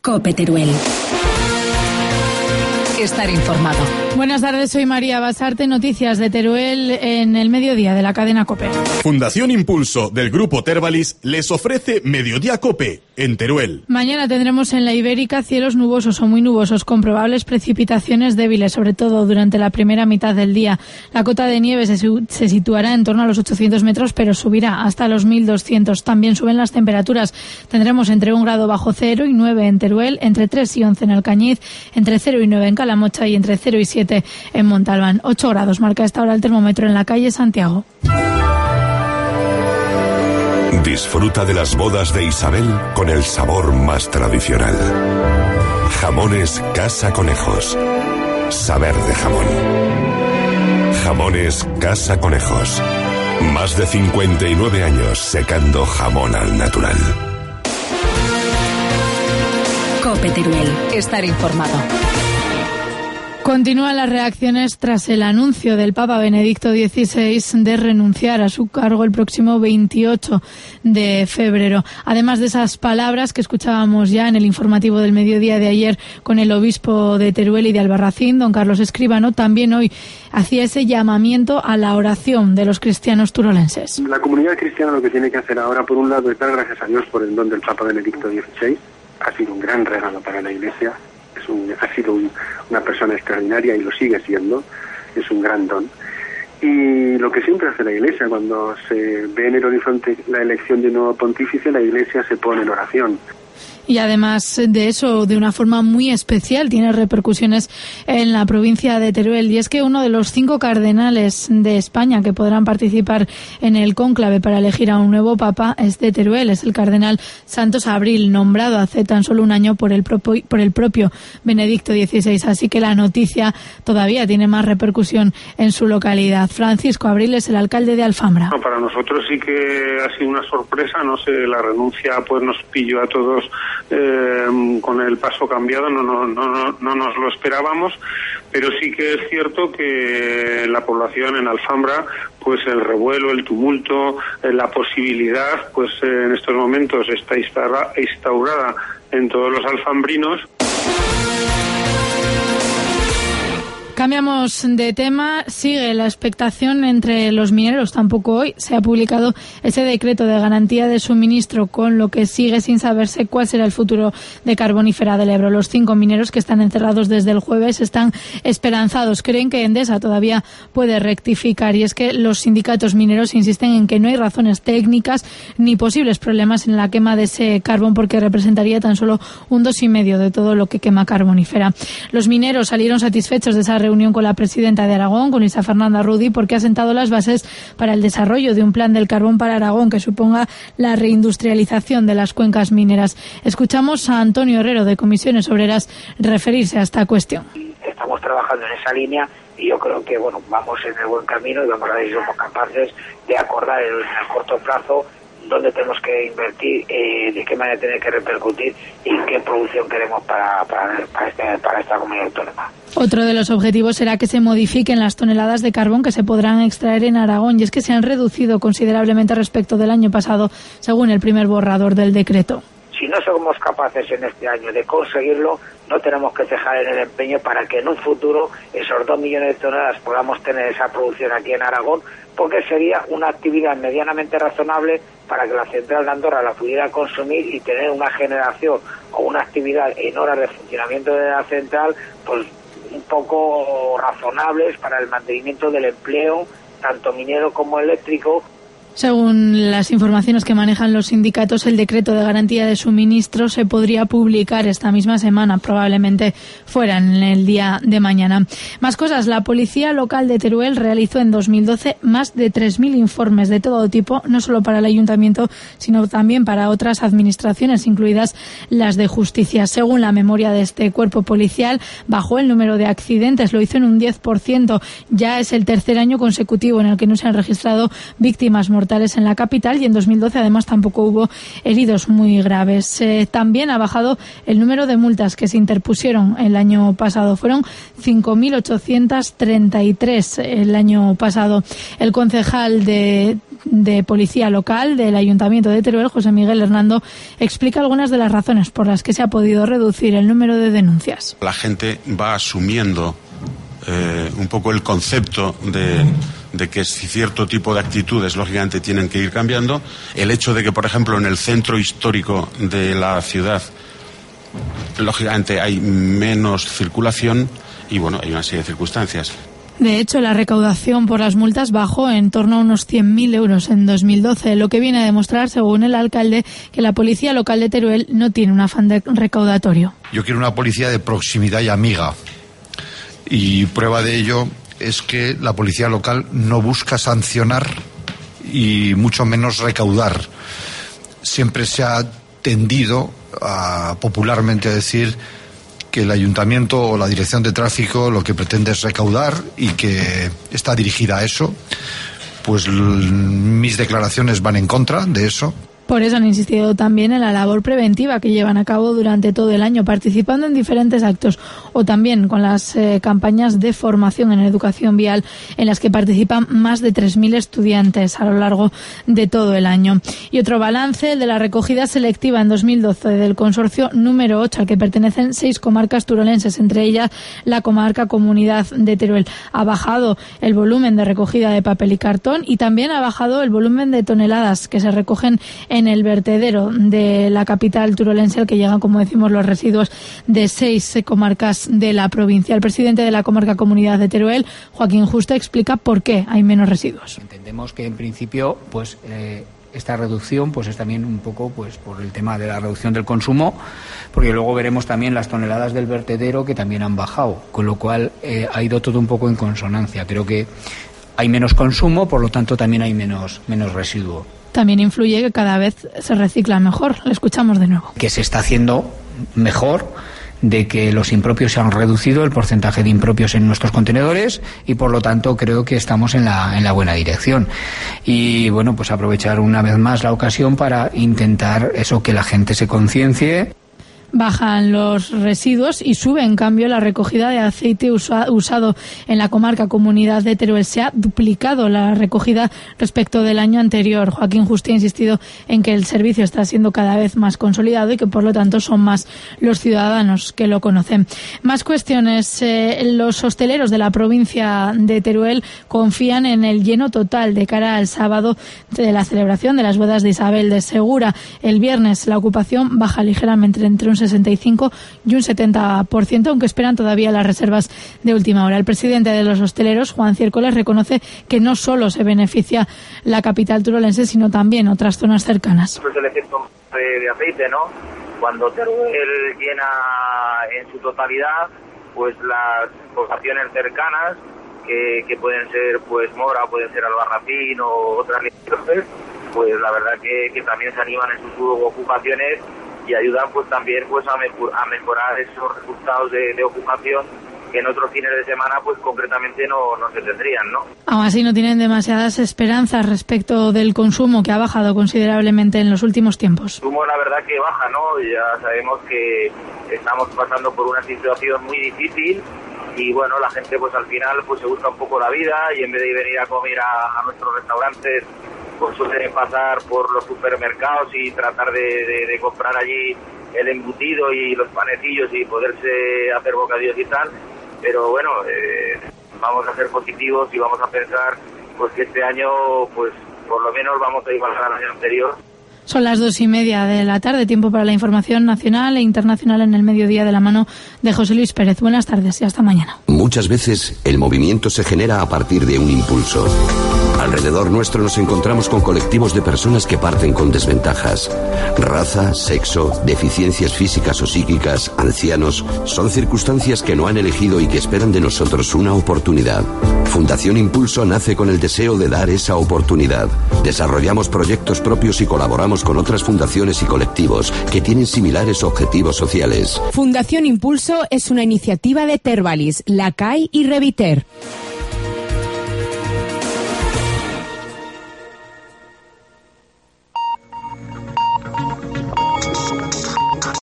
COPE Teruel. Estar informado. Buenas tardes, soy María Basarte. Noticias de Teruel en el mediodía de la cadena COPE. Fundación Impulso del Grupo Tervalis les ofrece Mediodía COPE en Teruel. Mañana tendremos en la Ibérica cielos nubosos o muy nubosos con probables precipitaciones débiles, sobre todo durante la primera mitad del día. La cota de nieve se situará en torno a los 800 metros, pero subirá hasta los 1200. También suben las temperaturas. Tendremos entre 1 grado bajo cero y 9 en Teruel, entre 3 y 11 en Alcañiz, entre 0 y 9 en Calamocha y entre 0 y 7 en Montalbán. 8 grados marca a esta hora el termómetro en la calle Santiago. Disfruta de las bodas de Isabel con el sabor más tradicional. Jamones Casa Conejos. Saber de jamón. Jamones Casa Conejos. Más de 59 años secando jamón al natural. COPE Teruel. Estar informado. Continúan las reacciones tras el anuncio del Papa Benedicto XVI de renunciar a su cargo el próximo 28 de febrero. Además de esas palabras que escuchábamos ya en el informativo del mediodía de ayer con el obispo de Teruel y de Albarracín, don Carlos Escribano, también hoy hacía ese llamamiento a la oración de los cristianos turolenses. La comunidad cristiana lo que tiene que hacer ahora, por un lado, es dar gracias a Dios por el don del Papa Benedicto XVI. Ha sido un gran regalo para la Iglesia. Ha sido una persona extraordinaria y lo sigue siendo, es un gran don. Y lo que siempre hace la Iglesia, cuando se ve en el horizonte la elección de un nuevo pontífice, la Iglesia se pone en oración. Y además de eso, de una forma muy especial, tiene repercusiones en la provincia de Teruel. Y es que uno de los 5 cardenales de España que podrán participar en el cónclave para elegir a un nuevo papa es de Teruel. Es el cardenal Santos Abril, nombrado hace tan solo un año por el propio Benedicto XVI. Así que la noticia todavía tiene más repercusión en su localidad. Francisco Abril es el alcalde de Alfambra. No, para nosotros sí que ha sido una sorpresa. No sé, la renuncia pues nos pilló a todos con el paso cambiado, no nos lo esperábamos, pero sí que es cierto que la población en Alfambra, pues el revuelo, el tumulto, la posibilidad, pues en estos momentos está instaurada en todos los alfambrinos. Cambiamos de tema. Sigue la expectación entre los mineros. Tampoco hoy se ha publicado ese decreto de garantía de suministro, con lo que sigue sin saberse cuál será el futuro de Carbonífera del Ebro. Los 5 mineros que están encerrados desde el jueves están esperanzados. Creen que Endesa todavía puede rectificar. Y es que los sindicatos mineros insisten en que no hay razones técnicas ni posibles problemas en la quema de ese carbón, porque representaría tan solo un 2,5% de todo lo que quema Carbonífera. Los mineros salieron satisfechos de esa reunión con la presidenta de Aragón, con Luisa Fernanda Rudy, porque ha sentado las bases para el desarrollo de un plan del carbón para Aragón que suponga la reindustrialización de las cuencas mineras. Escuchamos a Antonio Herrero, de Comisiones Obreras, referirse a esta cuestión. Estamos trabajando en esa línea y yo creo que vamos en el buen camino y vamos a ver si somos capaces de acordar en el corto plazo dónde tenemos que invertir, de qué manera tiene que repercutir y qué producción queremos para esta comunidad autónoma. Otro de los objetivos será que se modifiquen las toneladas de carbón que se podrán extraer en Aragón, y es que se han reducido considerablemente respecto del año pasado, según el primer borrador del decreto. Si no somos capaces en este año de conseguirlo, no tenemos que cejar en el empeño para que en un futuro esos 2 millones de toneladas podamos tener esa producción aquí en Aragón, porque sería una actividad medianamente razonable para que la central de Andorra la pudiera consumir y tener una generación o una actividad en horas de funcionamiento de la central pues un poco razonables para el mantenimiento del empleo, tanto minero como eléctrico. Según las informaciones que manejan los sindicatos, el decreto de garantía de suministro se podría publicar esta misma semana, probablemente fuera en el día de mañana. Más cosas. La Policía Local de Teruel realizó en 2012 más de 3.000 informes de todo tipo, no solo para el Ayuntamiento, sino también para otras administraciones, incluidas las de justicia. Según la memoria de este cuerpo policial, bajó el número de accidentes, lo hizo en un 10%. Ya es el tercer año consecutivo en el que no se han registrado víctimas mortales mortales en la capital y en 2012 además tampoco hubo heridos muy graves. También ha bajado el número de multas que se interpusieron el año pasado. Fueron 5.833 el año pasado. El concejal de Policía Local del Ayuntamiento de Teruel, José Miguel Hernando, explica algunas de las razones por las que se ha podido reducir el número de denuncias. La gente va asumiendo un poco el concepto de que cierto tipo de actitudes lógicamente tienen que ir cambiando. El hecho de que, por ejemplo, en el centro histórico de la ciudad lógicamente hay menos circulación y bueno, hay una serie de circunstancias. De hecho, la recaudación por las multas bajó en torno a unos 100.000 euros en 2012, lo que viene a demostrar, según el alcalde, que la Policía Local de Teruel no tiene un afán recaudatorio. Yo quiero una policía de proximidad y amiga. Y prueba de ello es que la Policía Local no busca sancionar y mucho menos recaudar. Siempre se ha tendido a popularmente decir que el ayuntamiento o la dirección de tráfico lo que pretende es recaudar y que está dirigida a eso. Pues mis declaraciones van en contra de eso. Por eso han insistido también en la labor preventiva que llevan a cabo durante todo el año, participando en diferentes actos o también con las campañas de formación en educación vial en las que participan más de 3.000 estudiantes a lo largo de todo el año. Y otro balance de la recogida selectiva en 2012 del consorcio número 8 al que pertenecen 6 comarcas turolenses, entre ellas la comarca Comunidad de Teruel. Ha bajado el volumen de recogida de papel y cartón y también ha bajado el volumen de toneladas que se recogen en el vertedero de la capital turolense, al que llegan, como decimos, los residuos de 6 comarcas de la provincia. El presidente de la comarca Comunidad de Teruel, Joaquín Juste, explica por qué hay menos residuos. Entendemos que en principio esta reducción es también un poco por el tema de la reducción del consumo, porque luego veremos también las toneladas del vertedero que también han bajado, con lo cual ha ido todo un poco en consonancia. Creo que hay menos consumo, por lo tanto también hay menos residuo. También influye que cada vez se recicla mejor. Le escuchamos de nuevo. Que se está haciendo mejor, de que los impropios se han reducido, el porcentaje de impropios en nuestros contenedores, y por lo tanto creo que estamos en la buena dirección. Y bueno, pues aprovechar una vez más la ocasión para intentar eso, que la gente se conciencie. Bajan los residuos y sube, en cambio, la recogida de aceite usado en la comarca Comunidad de Teruel. Se ha duplicado la recogida respecto del año anterior. Joaquín Juste ha insistido en que el servicio está siendo cada vez más consolidado y que, por lo tanto, son más los ciudadanos que lo conocen. Más cuestiones. Los hosteleros de la provincia de Teruel confían en el lleno total de cara al sábado de la celebración de las bodas de Isabel de Segura. El viernes la ocupación baja ligeramente entre un 65 y un 70%, aunque esperan todavía las reservas de última hora. El presidente de los hosteleros, Juan Ciércoles, reconoce que no solo se beneficia la capital turolense, sino también otras zonas cercanas. Pues el efecto de aceite, ¿no? Cuando Teruel llena en su totalidad, pues las poblaciones cercanas, que pueden ser Mora, pueden ser Albarracín o otras limítrofes, pues la verdad que también se animan en sus ocupaciones y ayudan también a mejorar esos resultados de ocupación que en otros fines de semana concretamente no se tendrían, ¿no? Aún así no tienen demasiadas esperanzas respecto del consumo, que ha bajado considerablemente en los últimos tiempos. El consumo la verdad que baja, ¿no? Ya sabemos que estamos pasando por una situación muy difícil y bueno, la gente al final se busca un poco la vida y en vez de venir a comer a nuestros restaurantes suelen pasar por los supermercados y tratar de comprar allí el embutido y los panecillos y poderse hacer bocadillos y tal, pero bueno, vamos a ser positivos y vamos a pensar que este año por lo menos vamos a igualar al año anterior. Son las 2:30 de la tarde, tiempo para la información nacional e internacional en el mediodía, de la mano de José Luis Pérez. Buenas tardes y hasta mañana. Muchas veces el movimiento se genera a partir de un impulso. Alrededor nuestro nos encontramos con colectivos de personas que parten con desventajas. Raza, sexo, deficiencias físicas o psíquicas, ancianos, son circunstancias que no han elegido y que esperan de nosotros una oportunidad. Fundación Impulso nace con el deseo de dar esa oportunidad. Desarrollamos proyectos propios y colaboramos con otras fundaciones y colectivos que tienen similares objetivos sociales. Fundación Impulso es una iniciativa de Tervalis, La CAI y Reviter.